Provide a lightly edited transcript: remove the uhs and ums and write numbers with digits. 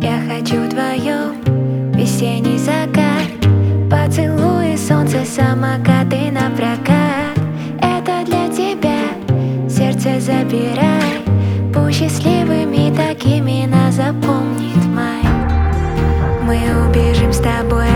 Я хочу вдвоем весенний закат, поцелуи, солнце, самокаты напрокат. Это для тебя, сердце забирай, пусть счастливыми такими нас запомнит май. Мы убежим с тобой